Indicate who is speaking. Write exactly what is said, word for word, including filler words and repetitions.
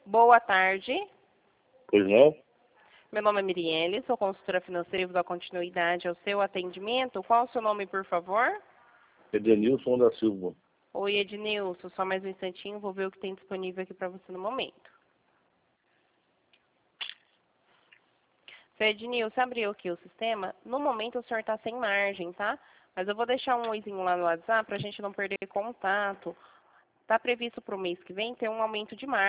Speaker 1: Boa tarde.
Speaker 2: Pois não?
Speaker 1: Meu nome é Mirielle, sou consultora financeira e vou dar continuidade ao seu atendimento. Qual o seu nome, por favor?
Speaker 2: Edenilson da Silva.
Speaker 1: Oi, Ednilson. Só mais um instantinho, vou ver o que tem disponível aqui para você no momento. Seu Ednilson, abriu aqui o sistema. No momento o senhor está sem margem, tá? Mas eu vou deixar um oizinho lá no WhatsApp para a gente não perder contato. Está previsto para o mês que vem ter um aumento de margem.